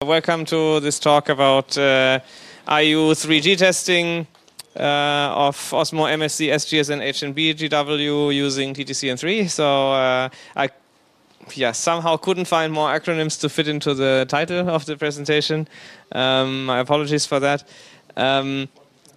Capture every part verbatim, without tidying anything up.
Welcome to this talk about uh, I U three G testing uh, of Osmo M S C, S G S, and H N B G W using T T C N three. So uh, I yeah, somehow couldn't find more acronyms to fit into the title of the presentation. Um, my apologies for that. Um,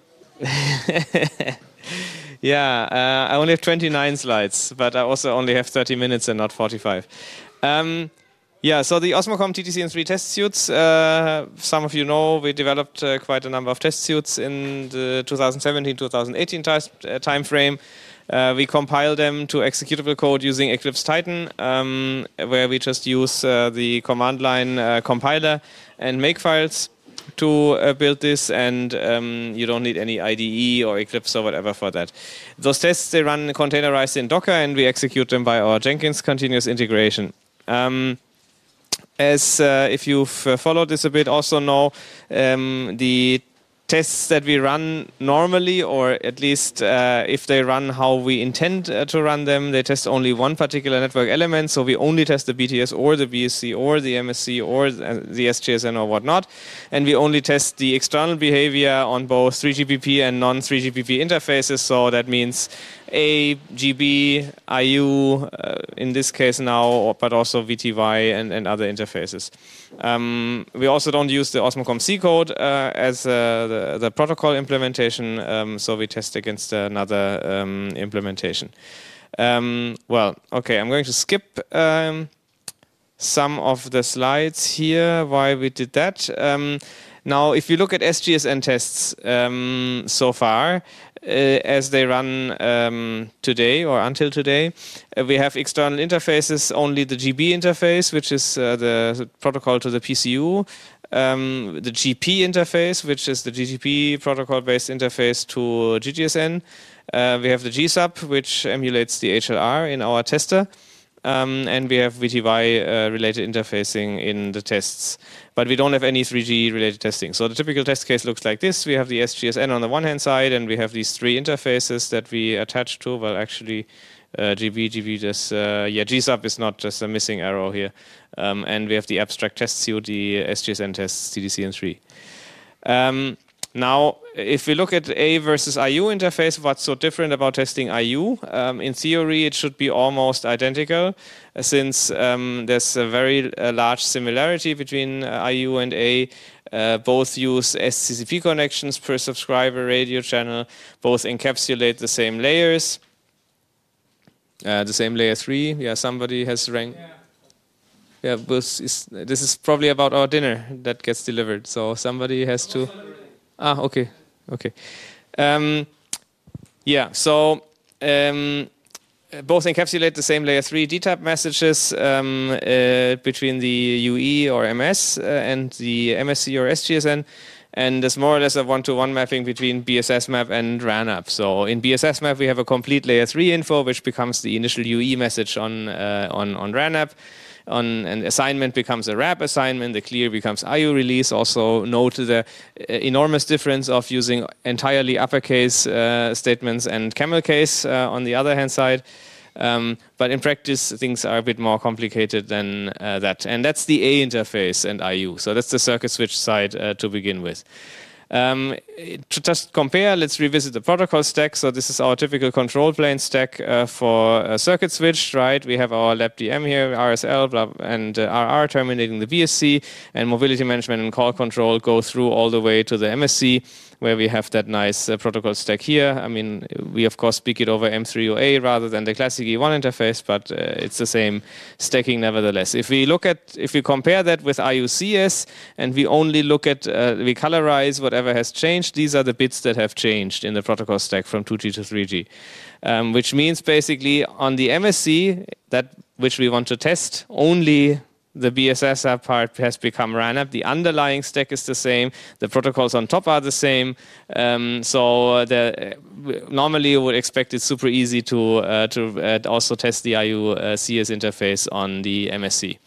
yeah, uh, I only have twenty-nine slides, but I also only have thirty minutes and not forty-five. Um, Yeah, so the Osmocom T T C N three test suits, uh, some of you know, we developed uh, quite a number of test suits in the two thousand seventeen to two thousand eighteen uh, time frame. Uh, we compile them to executable code using Eclipse Titan, um, where we just use uh, the command line uh, compiler and makefiles to uh, build this, and um, you don't need any I D E or Eclipse or whatever for that. Those tests, they run containerized in Docker, and we execute them by our Jenkins continuous integration. Um, As uh, if you've uh, followed this a bit, also know um, the tests that we run normally, or at least uh, if they run how we intend uh, to run them, they test only one particular network element. So we only test the B T S or the B S C or the M S C or the S G S N or whatnot. And we only test the external behavior on both three G P P and non three G P P interfaces. So that means A, G B, I U, uh, in this case now, but also V T Y and, and other interfaces. Um, we also don't use the Osmocom C code uh, as uh, the, the protocol implementation, um, so we test against another um, implementation. Um, well, okay, I'm going to skip um, some of the slides here, why we did that. Um, now, if you look at S G S N tests um, so far, Uh, as they run um, today or until today, uh, we have external interfaces, only the G B interface, which is uh, the protocol to the P C U, um, the G P interface, which is the G G P protocol-based interface to G G S N. Uh, we have the G sub, which emulates the H L R in our tester. Um, and we have V T Y-related uh, interfacing in the tests. But we don't have any three G-related testing. So the typical test case looks like this. We have the S G S N on the one-hand side, and we have these three interfaces that we attach to. Well, actually, uh, G B, G B, just, uh, yeah, G sub is not just a missing arrow here. Um, and we have the abstract test suite, the S G S N tests, T T C N three. Um, Now, if we look at A versus I U interface, what's so different about testing I U? Um, in theory, it should be almost identical, uh, since um, there's a very uh, large similarity between uh, I U and A. Uh, both use S C C P connections per subscriber radio channel. Both encapsulate the same layers. Uh, the same layer three. Yeah, somebody has rang. Yeah. Yeah, this is, this is probably about our dinner that gets delivered. So somebody has to. Ah, okay, okay. Um, yeah, so um, both encapsulate the same layer three D TAP messages um, uh, between the U E or M S uh, and the M S C or S G S N, and there's more or less a one-to-one mapping between B S S map and RANAP. So in B S S map, we have a complete layer three info, which becomes the initial U E message on uh, on on RANAP. On an assignment becomes a R A P assignment, the clear becomes I U release. Also note the enormous difference of using entirely uppercase uh, statements and camel case uh, on the other hand side. Um, but in practice, things are a bit more complicated than uh, that. And that's the A interface and I U. So that's the circuit switch side uh, to begin with. Um, to just compare, let's revisit the protocol stack. So this is our typical control plane stack uh, for a circuit switch, right? We have our LabDM here, R S L, blah, and uh, R R terminating the B S C, and mobility management and call control go through all the way to the M S C, where we have that nice uh, protocol stack here. I mean, we of course speak it over M three O A rather than the classic E one interface, but uh, it's the same stacking nevertheless. If we look at, if we compare that with I U C S, and we only look at, uh, we colorize whatever has changed, these are the bits that have changed in the protocol stack from two G to three G. Um, which means basically on the M S C, that which we want to test, only the B S S part has become RANAP. The underlying stack is the same. The protocols on top are the same. Um, so the, uh, normally you would expect it's super easy to uh, to uh, also test the I U uh, C S interface on the M S C.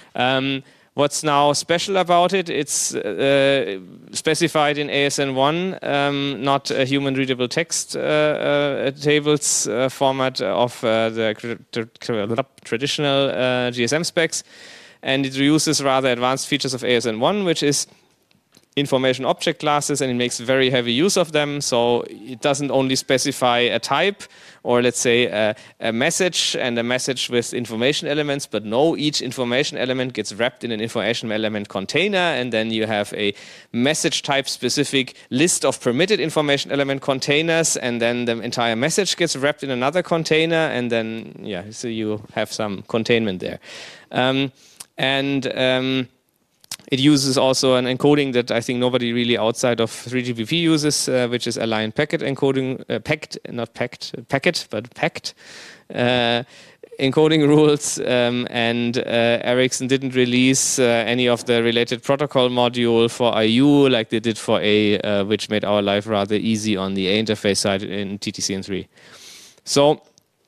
Um, What's now special about it? It's uh, specified in A S N one, um, not a human-readable text uh, uh, tables uh, format of uh, the traditional uh, G S M specs. and it reuses rather advanced features of A S N one, which is information object classes, and it makes very heavy use of them. So it doesn't only specify a type, or let's say a, a message and a message with information elements, but no, each information element gets wrapped in an information element container, and then you have a message type specific list of permitted information element containers, and then the entire message gets wrapped in another container, and then yeah, so you have some containment there. Um, and um, It uses also an encoding that I think nobody really outside of three G P P uses, uh, which is aligned packet encoding, uh, packed, not packed, packet, but packed uh, encoding rules. Um, and uh, Ericsson didn't release uh, any of the related protocol module for I U like they did for A, uh, which made our life rather easy on the A interface side in T T C N three. So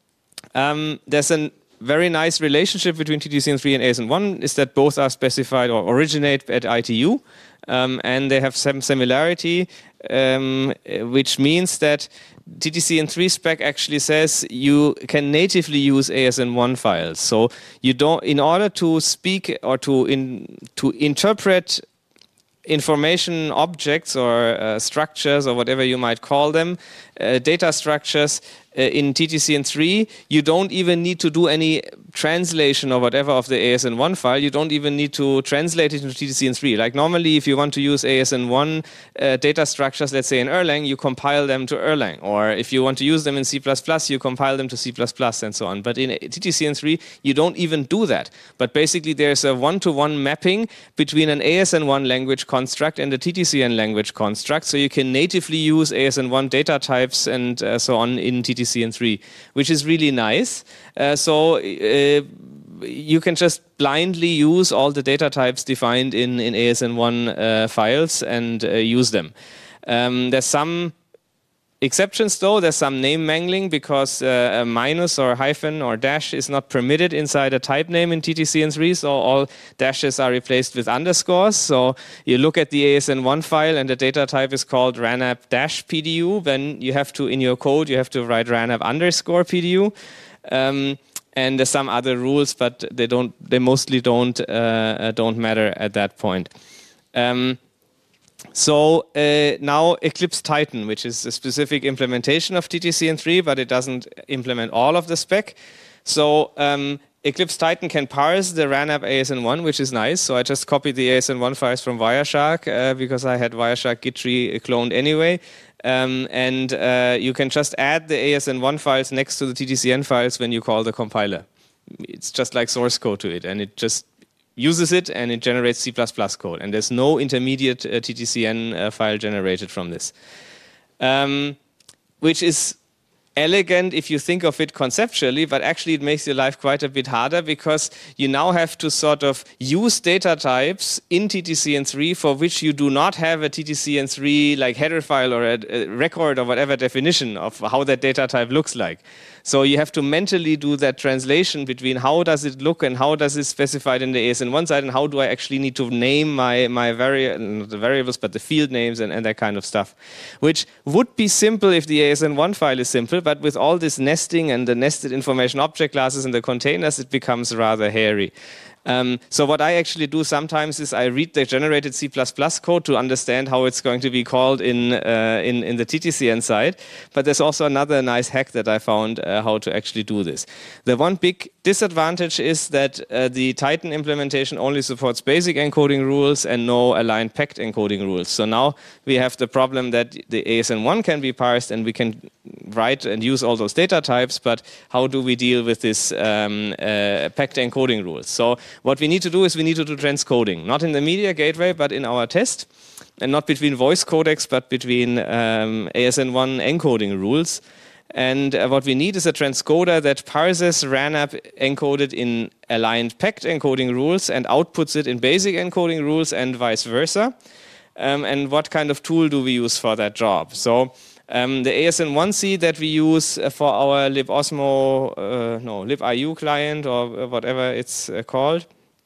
um, there's an very nice relationship between T T C N three and A S N one is that both are specified or originate at I T U, um, and they have some similarity, um, which means that T T C N three spec actually says you can natively use A S N one files. So you don't, in order to speak or to in to interpret information objects or uh, structures or whatever you might call them, uh, data structures uh, in T T C N three, you don't even need to do any translation or whatever of the A S N one file. You don't even need to translate it into T T C N three. Like normally, if you want to use A S N one uh, data structures, let's say in Erlang, you compile them to Erlang. Or if you want to use them in C plus plus, you compile them to C plus plus and so on. But in T T C N three, you don't even do that. But basically, there's a one-to-one mapping between an A S N one language construct and a T T C N language construct. So you can natively use A S N one data types and uh, so on in T T C N three, which is really nice. Uh, so uh, you can just blindly use all the data types defined in, in A S N one uh, files and uh, use them. Um, there's some exceptions though. There's some name mangling because uh, a minus or hyphen or dash is not permitted inside a type name in T T C N three, so all dashes are replaced with underscores. So you look at the A S N one file and the data type is called ranap-P D U, then you have to, in your code, you have to write ranap underscore P D U. Um, and there's some other rules, but they don't. They mostly don't uh, don't matter at that point. Um, So uh, now Eclipse Titan, which is a specific implementation of T T C N three, but it doesn't implement all of the spec. So um, Eclipse Titan can parse the ranap A S N one, which is nice. So I just copied the A S N one files from Wireshark uh, because I had Wireshark Git tree cloned anyway. Um, and uh, you can just add the A S N one files next to the T T C N files when you call the compiler. It's just like source code to it, and it just uses it and it generates C plus plus code, and there's no intermediate uh, T T C N uh, file generated from this, um, which is elegant if you think of it conceptually, but actually it makes your life quite a bit harder because you now have to sort of use data types in T T C N three for which you do not have a T T C N three like header file or a, a record or whatever definition of how that data type looks like. So you have to mentally do that translation between how does it look and how does it specified in the A S N one side and how do I actually need to name my, my vari not the variables but the field names and, and that kind of stuff. Which would be simple if the A S N one file is simple, but with all this nesting and the nested information object classes and the containers, it becomes rather hairy. Um, so what I actually do sometimes is I read the generated C plus plus code to understand how it's going to be called in, uh, in, in the T T C N side. But there's also another nice hack that I found uh, how to actually do this. The one big disadvantage is that uh, the Titan implementation only supports basic encoding rules and no aligned packed encoding rules. So now we have the problem that the A S N one can be parsed and we can write and use all those data types, but how do we deal with this um, uh, packed encoding rules? So what we need to do is we need to do transcoding, not in the media gateway, but in our test, and not between voice codecs, but between um, A S N one encoding rules. And uh, what we need is a transcoder that parses ranap encoded in aligned packed encoding rules and outputs it in basic encoding rules and vice versa. Um, and what kind of tool do we use for that job? So um, the A S N one C that we use for our libosmo, uh, no, libiu client or whatever it's uh, called,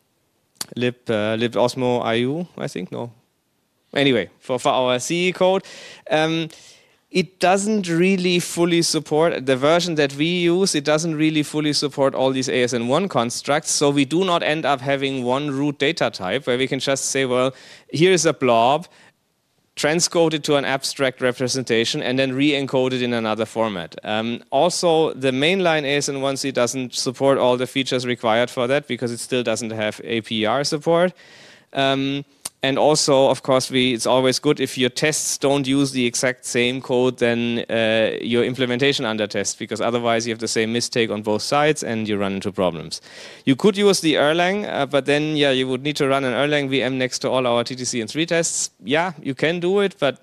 lib uh, libosmo I U, I think, no. Anyway, for, for our C E code, um, it doesn't really fully support, the version that we use, it doesn't really fully support all these A S N one constructs, so we do not end up having one root data type where we can just say, well, here is a blob, transcode it to an abstract representation, and then re-encode it in another format. Um, also, the mainline A S N one C doesn't support all the features required for that because it still doesn't have A P R support. Um, and also, of course, we, it's always good if your tests don't use the exact same code than uh, your implementation under test, because otherwise you have the same mistake on both sides and you run into problems. You could use the Erlang, uh, but then yeah, you would need to run an Erlang V M next to all our T T C N three tests. Yeah, you can do it, but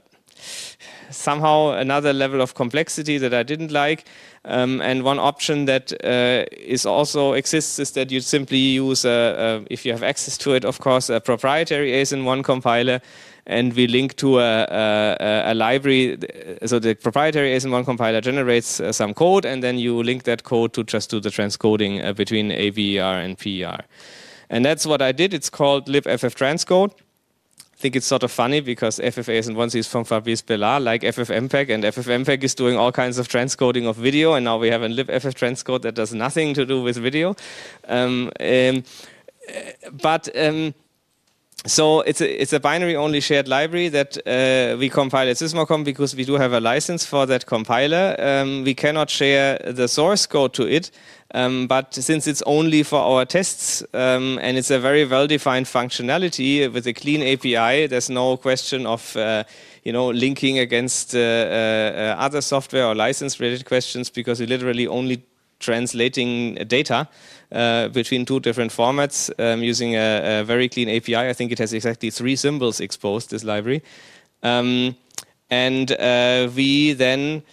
somehow another level of complexity that I didn't like. Um, and one option that uh, is also exists is that you simply use, a, a, if you have access to it, of course, a proprietary A S N one compiler, and we link to a, a, a library. So the proprietary A S N one compiler generates uh, some code, and then you link that code to just do the transcoding uh, between A V E R and P E R. And that's what I did. It's called libfftranscode. I think it's sort of funny because F F A S N one C is from Fabrice Bellard, like ffmpeg, and ffmpeg is doing all kinds of transcoding of video, and now we have a libfftranscode that does nothing to do with video. Um, um, but um, so it's a, it's a binary-only shared library that uh, we compile at Sysmocom because we do have a license for that compiler. Um, we cannot share the source code to it. Um, but since it's only for our tests um, and it's a very well-defined functionality with a clean A P I, there's no question of uh, you know, linking against uh, uh, other software or license-related questions, because we're literally only translating data uh, between two different formats um, using a, a very clean A P I. I think it has exactly three symbols exposed, this library. Um, and uh, we then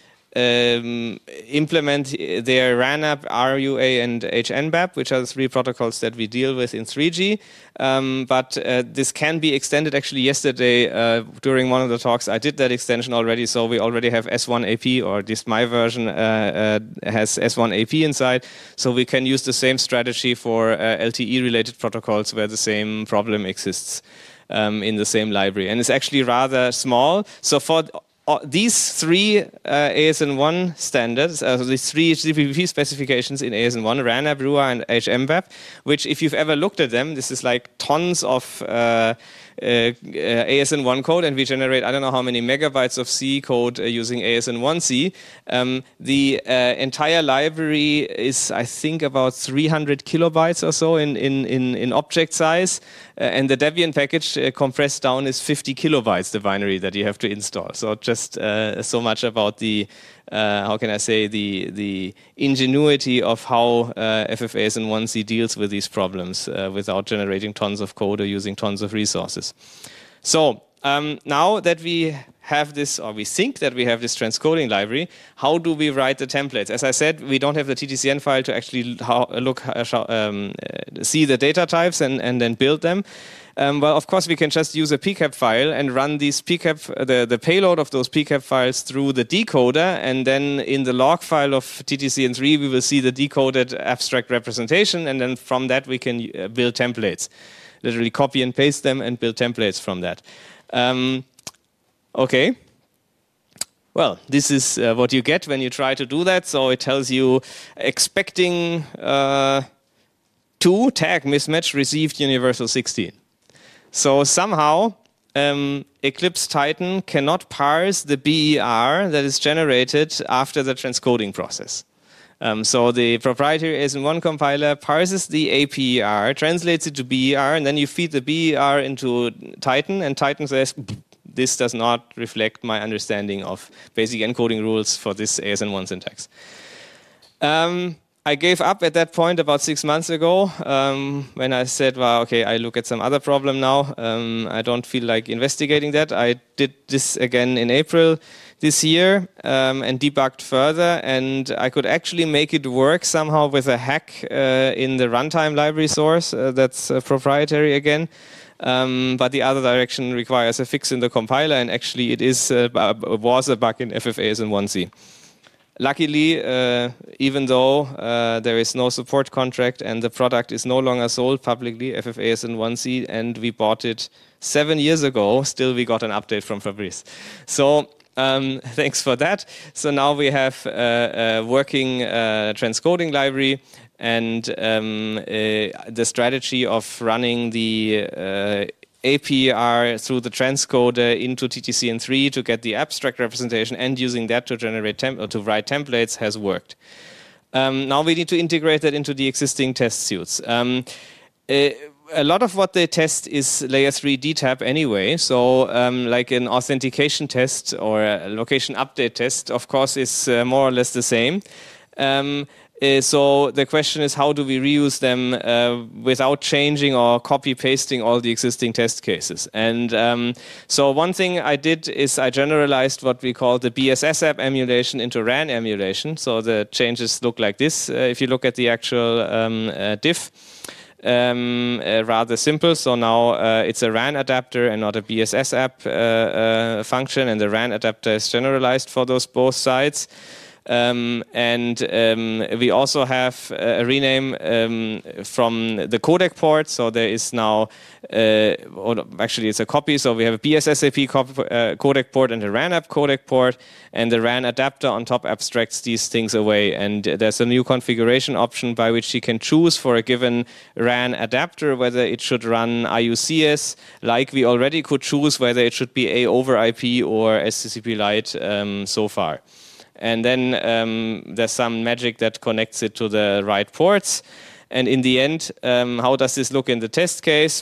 Um, implement their RANAP, R U A, and H N B A P, which are the three protocols that we deal with in three G. Um, but uh, this can be extended. Actually, yesterday uh, during one of the talks, I did that extension already. So we already have S one A P, or this my version uh, uh, has S one A P inside. So we can use the same strategy for uh, L T E-related protocols where the same problem exists um, in the same library. And it's actually rather small. So for these three uh, A S N one standards, uh, so these three H T T P specifications in A S N one, RANAP, R U A, and H M B A P, which if you've ever looked at them, this is like tons of uh, uh, A S N one code, and we generate I don't know how many megabytes of C code uh, using A S N one C. Um, the uh, entire library is, I think, about three hundred kilobytes or so in, in, in, in object size. Uh, and the Debian package uh, compressed down is fifty kilobytes, the binary that you have to install. So just uh, so much about the, uh, how can I say, the the ingenuity of how uh, F F A S N one C deals with these problems uh, without generating tons of code or using tons of resources. So um, now that we have this, or we think that we have this transcoding library, how do we write the templates? As I said, we don't have the T T C N file to actually how, look, uh, um, uh, see the data types and, and then build them. Um, well, of course, we can just use a P CAP file and run these P CAP, the, the payload of those P CAP files through the decoder, and then in the log file of T T C N three, we will see the decoded abstract representation, and then from that we can uh, build templates. Literally copy and paste them and build templates from that. Um, Okay, well, this is uh, what you get when you try to do that. So it tells you expecting uh, two tag mismatch received universal sixteen. So somehow um, Eclipse Titan cannot parse the B E R that is generated after the transcoding process. Um, so the proprietary A S N one compiler parses the A P E R, translates it to B E R, and then you feed the B E R into Titan, and Titan says, this does not reflect my understanding of basic encoding rules for this A S N one syntax. Um, I gave up at that point about six months ago um, when I said, well, okay, I look at some other problem now. Um, I don't feel like investigating that. I did this again in April this year um, and debugged further, and I could actually make it work somehow with a hack uh, in the runtime library source uh, that's uh, proprietary again. Um, but the other direction requires a fix in the compiler, and actually it is uh, was a bug in F F A S N one C. Luckily, uh, even though uh, there is no support contract and the product is no longer sold publicly, F F A S N one C, and we bought it seven years ago, still we got an update from Fabrice. So Um, thanks for that. So now we have uh, a working uh, transcoding library, and um, uh, the strategy of running the uh, A P R through the transcoder into T T C N three to get the abstract representation and using that to generate temp or to write templates has worked. Um, now we need to integrate that into the existing test suites. Um, uh, A lot of what they test is layer three D T A P anyway. So um, like an authentication test or a location update test, of course, is uh, more or less the same. Um, uh, so the question is, how do we reuse them uh, without changing or copy pasting all the existing test cases? And um, so one thing I did is I generalized what we call the B S S app emulation into RAN emulation. So the changes look like this. Uh, if you look at the actual um, uh, diff. Um, uh, rather simple. So now uh, it's a RAN adapter and not a B S S app uh, uh, function, and the RAN adapter is generalized for those both sides. Um, and um, we also have a rename um, from the codec port. So there is now, uh, or actually it's a copy. So we have a B S S A P uh, codec port and a RAN app codec port. And the RAN adapter on top abstracts these things away. And there's a new configuration option by which you can choose for a given RAN adapter whether it should run I U C S, like we already could choose whether it should be A over I P or S T C P Lite um, so far. And then um, there's some magic that connects it to the right ports. And in the end, um, how does this look in the test case?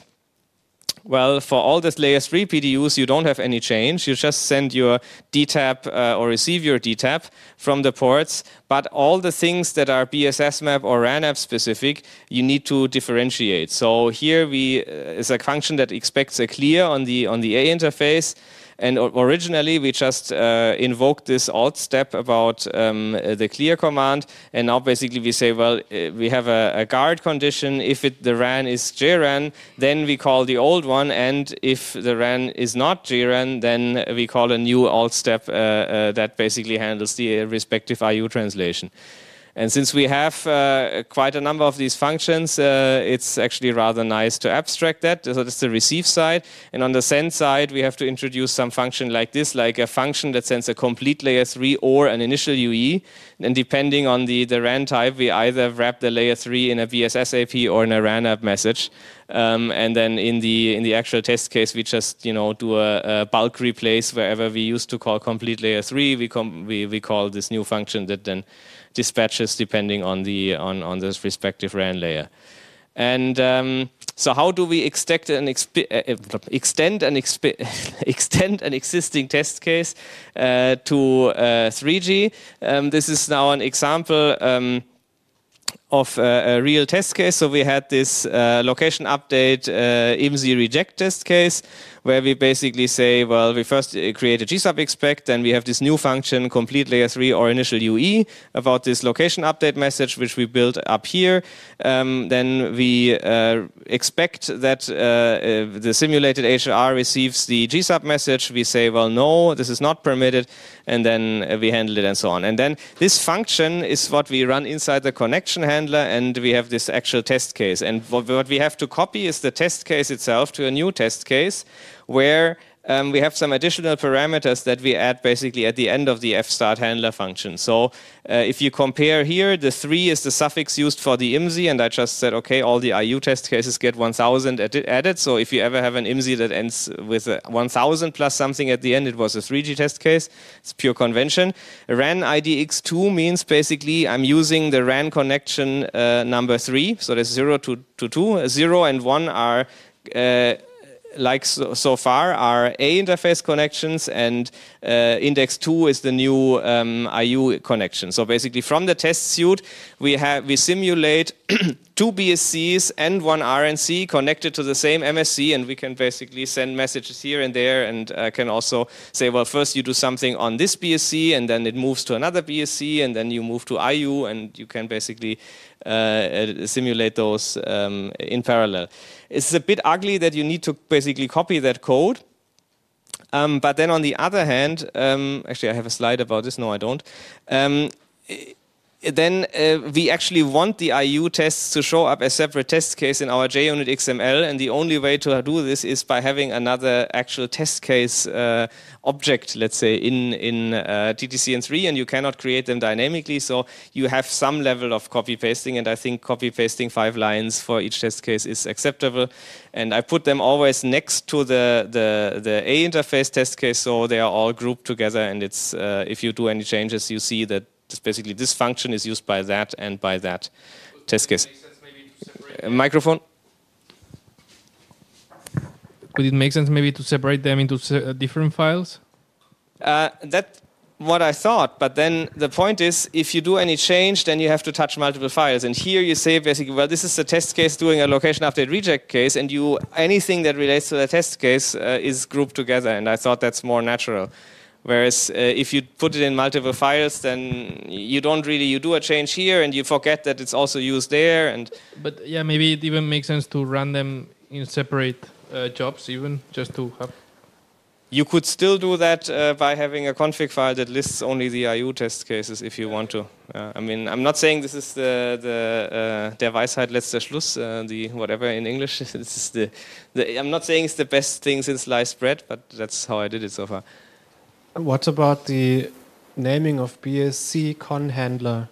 Well, for all the layer three P D Us, you don't have any change. You just send your D T A P uh, or receive your D T A P from the ports. But all the things that are B S S map or RAN app specific, you need to differentiate. So here we uh, is a function that expects a clear on the on the A interface. And originally, we just uh, invoked this alt step about um, the clear command. And now basically we say, well, uh, we have a, a guard condition. If it, the RAN is J RAN, then we call the old one. And if the RAN is not J RAN, then we call a new alt step uh, uh, that basically handles the respective I U translation. And since we have uh, quite a number of these functions, uh, it's actually rather nice to abstract that. So that's the receive side. And on the send side, we have to introduce some function like this, like a function that sends a complete layer three or an initial U E. And depending on the, the RAN type, we either wrap the layer three in a B S S A P or in a RAN app message. Um, and then in the in the actual test case, we just you know do a, a bulk replace wherever we used to call complete layer three. We com we we call this new function that then dispatches depending on the on on this respective RAN layer. And um, so, how do we extend an exp uh, extend an exp extend an existing test case uh, to uh, three G? Um, this is now an example. Um, of uh, a real test case. So we had this uh, location update uh, I M S I reject test case where we basically say, well, we first create a G sub expect, then we have this new function, complete layer three or initial U E, about this location update message, which we built up here. Um, then we uh, expect that uh, uh, the simulated H R receives the G sub message. We say, well, no, this is not permitted, and then uh, we handle it and so on. And then this function is what we run inside the connection handler, and we have this actual test case. And what, what we have to copy is the test case itself to a new test case, where um, we have some additional parameters that we add basically at the end of the fstart handler function. So uh, if you compare here, the three is the suffix used for the I M S I, and I just said, okay, all the I U test cases get one thousand added. So if you ever have an I M S I that ends with a one thousand plus something at the end, it was a three G test case. It's pure convention. RAN I D X two means basically I'm using the RAN connection uh, number three. So there's zero to, to two. Zero and one are uh, like so, so far are A interface connections, and uh, index two is the new um, I U connection. So basically from the test suite, we have we simulate two B S Cs and one R N C connected to the same M S C, and we can basically send messages here and there, and uh, can also say, well, first you do something on this B S C, and then it moves to another B S C, and then you move to I U, and you can basically uh, simulate those um, in parallel. It's a bit ugly that you need to basically copy that code. Um, but then on the other hand, um, actually I have a slide about this, no I don't. Um, then uh, we actually want the I U tests to show up as separate test case in our JUnit X M L, and the only way to do this is by having another actual test case uh, object, let's say, in, in uh, T T C N three, and you cannot create them dynamically, so you have some level of copy-pasting, and I think copy-pasting five lines for each test case is acceptable. And I put them always next to the, the, the A interface test case, so they are all grouped together, and it's uh, if you do any changes, you see that It's basically this function is used by that and by that test case. Uh, microphone? Would it make sense maybe to separate them into se different files? Uh, that's what I thought, but then the point is, if you do any change, then you have to touch multiple files. And here you say basically, well, this is the test case doing a location update reject case, and you anything that relates to the test case uh, is grouped together, and I thought that's more natural. Whereas uh, if you put it in multiple files, then you don't really, you do a change here and you forget that it's also used there. And But yeah, maybe it even makes sense to run them in separate uh, jobs even, just to have... You could still do that uh, by having a config file that lists only the I U test cases if you want to. Uh, I mean, I'm not saying this is the, the uh, der Weisheit letzter Schluss, uh, the whatever in English. This is the, the, I'm not saying it's the best thing since sliced bread, but that's how I did it so far. What about the naming of B S C con handler?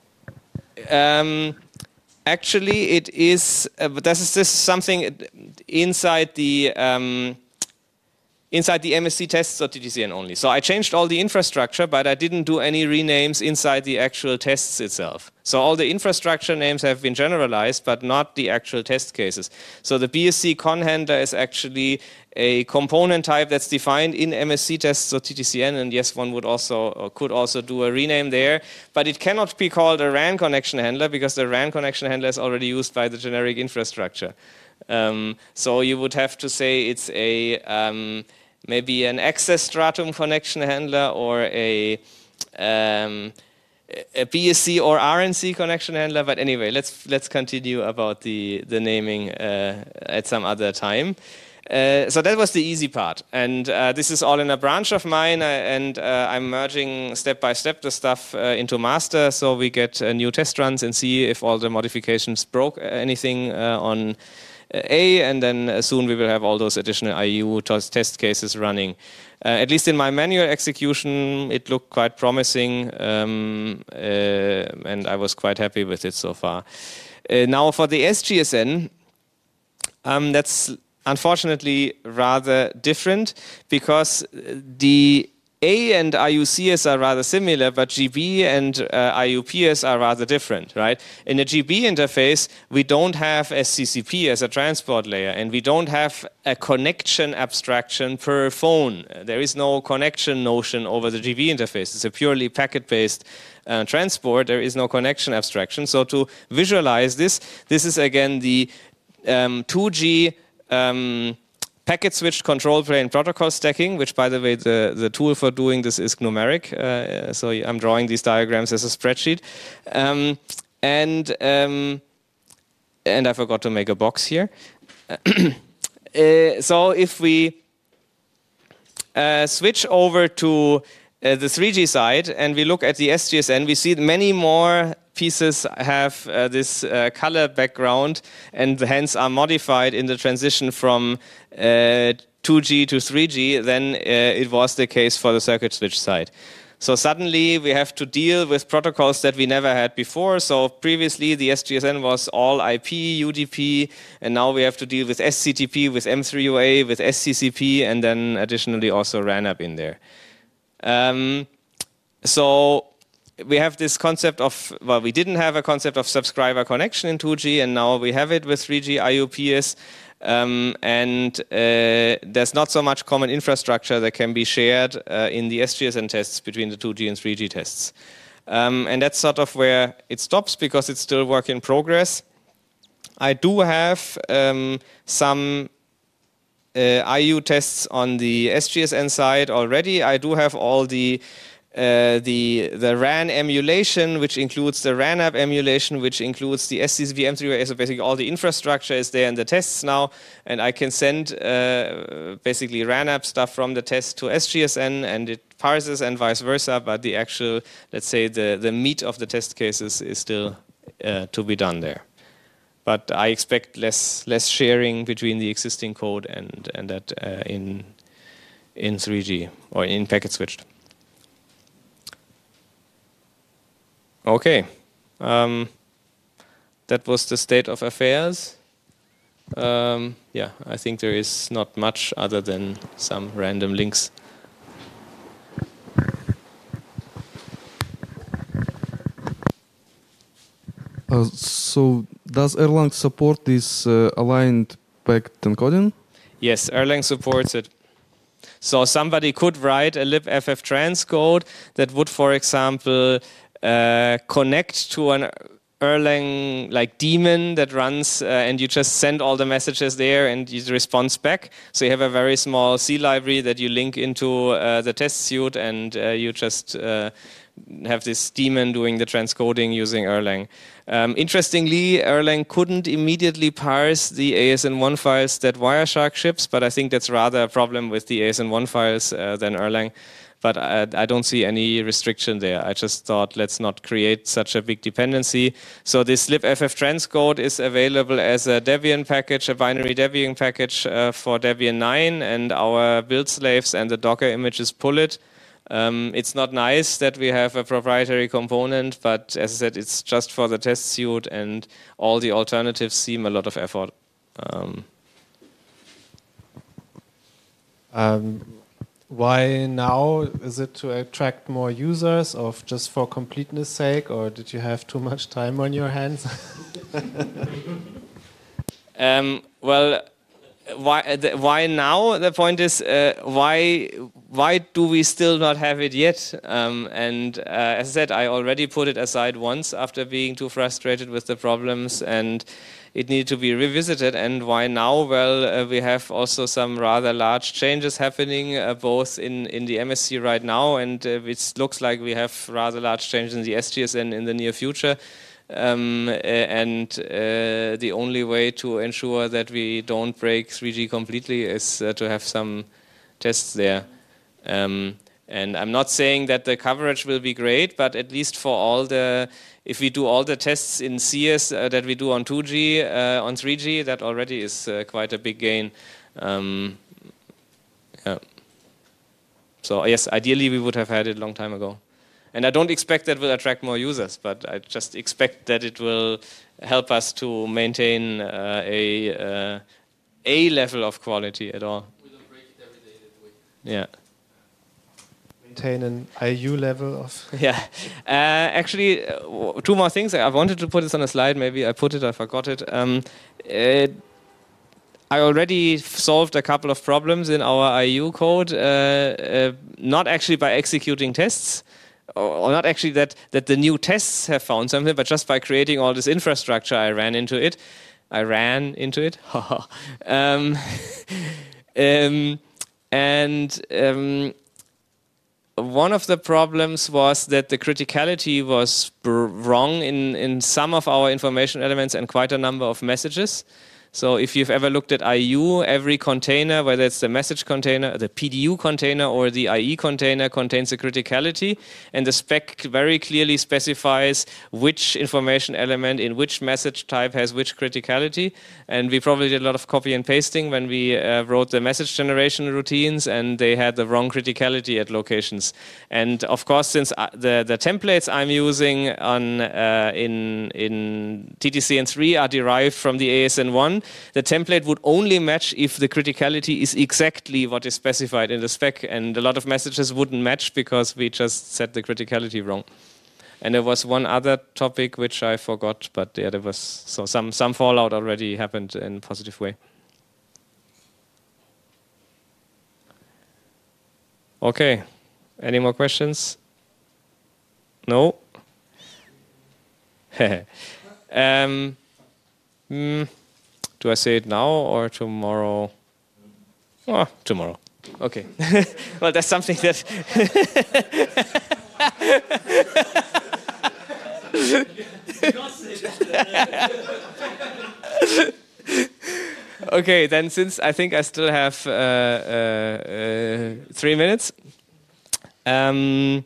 Um, actually, it is. Uh, but this is this is something inside the um, inside the M S C tests.ttcn only. So I changed all the infrastructure, but I didn't do any renames inside the actual tests itself. So all the infrastructure names have been generalized, but not the actual test cases. So the B S C con handler is actually a component type that's defined in M S C tests.ttcn, and yes, one would also or could also do a rename there, but it cannot be called a R A N connection handler because the R A N connection handler is already used by the generic infrastructure. Um, so you would have to say it's a um, maybe an access stratum connection handler or a um, a B S C or R N C connection handler. But anyway, let's let's continue about the the naming uh, at some other time. Uh, so that was the easy part, and uh, this is all in a branch of mine, uh, and uh, I'm merging step by step the stuff uh, into master, so we get uh, new test runs and see if all the modifications broke anything uh, on uh, A, and then uh, soon we will have all those additional I U test cases running. Uh, at least in my manual execution, it looked quite promising, um, uh, and I was quite happy with it so far. Uh, now for the S G S N, um, that's unfortunately rather different because the A and I U C S are rather similar, but G B and uh, I U P S are rather different, right? In the G B interface, we don't have S C C P as a transport layer, and we don't have a connection abstraction per phone. There is no connection notion over the G B interface. It's a purely packet-based uh, transport. There is no connection abstraction. So to visualize this, this is again the um, two G Um, packet switched control plane protocol stacking, which by the way the, the tool for doing this is Gnumeric, uh, so I'm drawing these diagrams as a spreadsheet. Um, and um, and I forgot to make a box here. uh, so if we uh, switch over to uh, the three G side and we look at the S G S N, we see many more pieces have uh, this uh, color background and hence are modified in the transition from uh, two G to three G than uh, it was the case for the circuit switch side. So suddenly we have to deal with protocols that we never had before. So previously the S G S N was all I P, U D P, and now we have to deal with S C T P, with M three U A, with S C C P, and then additionally also R A N A P in there. Um, so we have this concept of, well, we didn't have a concept of subscriber connection in two G, and now we have it with three G I U P S. Um, and uh, there's not so much common infrastructure that can be shared uh, in the S G S N tests between the two G and three G tests. Um, and that's sort of where it stops because it's still work in progress. I do have um, some uh, I U tests on the S G S N side already. I do have all the uh, the the RAN emulation, which includes the RANApp emulation, which includes the S C C V M three A. So basically, all the infrastructure is there in the tests now, and I can send uh, basically RANApp stuff from the test to S G S N, and it parses and vice versa. But the actual, let's say, the the meat of the test cases is still uh, to be done there. But I expect less less sharing between the existing code and and that uh, in in three G or in packet switched. Okay, um, that was the state of affairs. Um, yeah, I think there is not much other than some random links. Uh, so does Erlang support this uh, aligned packet encoding? Yes, Erlang supports it. So somebody could write a libff transcode that would, for example, uh, connect to an Erlang like daemon that runs, uh, and you just send all the messages there and it responds back. So you have a very small C library that you link into uh, the test suite, and uh, you just uh, have this daemon doing the transcoding using Erlang. Um, interestingly, Erlang couldn't immediately parse the A S N one files that Wireshark ships, but I think that's rather a problem with the A S N one files uh, than Erlang. But I, I don't see any restriction there. I just thought, let's not create such a big dependency. So this libff transcode is available as a Debian package, a binary Debian package uh, for Debian nine, and our build slaves and the Docker images pull it. Um, it's not nice that we have a proprietary component, but as I said, it's just for the test suite, and all the alternatives seem a lot of effort. Um, um, why now? Is it to attract more users, or just for completeness sake, or did you have too much time on your hands? um, well, why, the, why now? The point is, uh, why why do we still not have it yet? Um, and uh, as I said, I already put it aside once after being too frustrated with the problems, and it needed to be revisited. And why now? Well, uh, we have also some rather large changes happening, uh, both in, in the M S C right now, and uh, it looks like we have rather large changes in the S G S N in the near future. Um, uh, and uh, the only way to ensure that we don't break three G completely is uh, to have some tests there. Um, and I'm not saying that the coverage will be great, but at least for all the, if we do all the tests in C S uh, that we do on two G, uh, on three G, that already is uh, quite a big gain. Um, yeah. So yes, ideally we would have had it a long time ago. And I don't expect that will attract more users, but I just expect that it will help us to maintain uh, a uh, a level of quality at all. We don't break it every day that way. Yeah. Maintain an I U level of. Yeah. Uh, actually, uh, two more things. I wanted to put this on a slide. Maybe I put it. I forgot it. Um, uh, I already solved a couple of problems in our I U code, uh, uh, not actually by executing tests. Or not actually that, that the new tests have found something, but just by creating all this infrastructure, I ran into it. I ran into it. um, um, and um, one of the problems was that the criticality was wrong in, in some of our information elements and quite a number of messages. So if you've ever looked at I U, every container, whether it's the message container, the P D U container, or the I E container, contains a criticality. And the spec very clearly specifies which information element in which message type has which criticality. And we probably did a lot of copy and pasting when we uh, wrote the message generation routines, and they had the wrong criticality at locations. And of course, since uh, the, the templates I'm using on uh, in, in T T C N three are derived from the A S N one, the template would only match if the criticality is exactly what is specified in the spec, and a lot of messages wouldn't match because we just set the criticality wrong. And there was one other topic which I forgot, but yeah, there was so some some fallout already happened in a positive way. Okay, any more questions? No. um. Mm, Do I say it now or tomorrow? Oh, tomorrow. Okay. Well, that's something that Okay, then since I think I still have uh, uh, uh, three minutes. Um,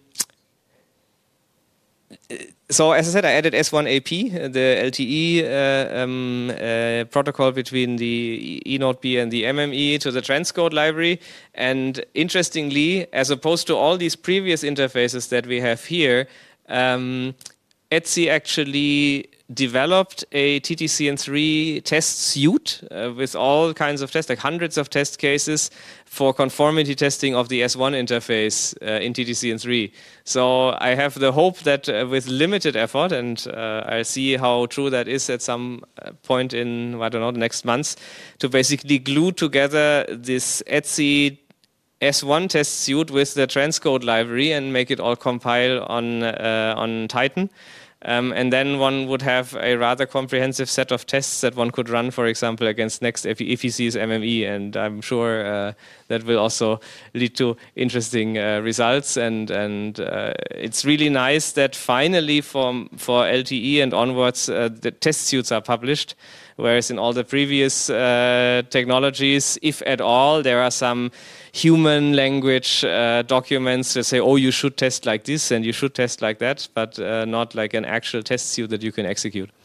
so as I said, I added S one A P, the L T E uh, um, uh, protocol between the E Node B and the M M E to the transcode library. And interestingly, as opposed to all these previous interfaces that we have here, um, Etsy actually developed a T T C N three test suite uh, with all kinds of tests, like hundreds of test cases for conformity testing of the S one interface uh, in T T C N three. So I have the hope that uh, with limited effort, and uh, I'll see how true that is at some point in, I don't know, the next months, to basically glue together this Etsy S one test suite with the transcode library and make it all compile on uh, on Titan. Um, and then one would have a rather comprehensive set of tests that one could run, for example, against Next if he sees M M E. And I'm sure uh, that will also lead to interesting uh, results. And and uh, it's really nice that finally for, for L T E and onwards, uh, the test suites are published. Whereas in all the previous uh, technologies, if at all, there are some human language uh, documents that say, oh, you should test like this and you should test like that, but uh, not like an actual test suite that you can execute.